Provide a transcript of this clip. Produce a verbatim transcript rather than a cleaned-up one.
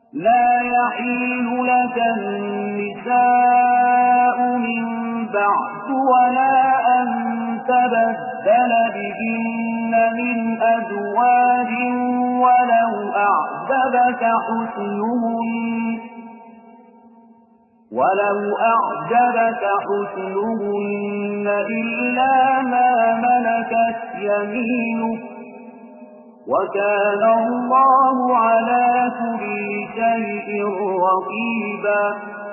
لا يحل لك النساء من بعد ولا أن تبدل بهن من أزواج ولو أعجبك حسنهن ولو أعجبك حسنهن إلا ما ملكت يمينك وكان الله على كل شيء رقيبا.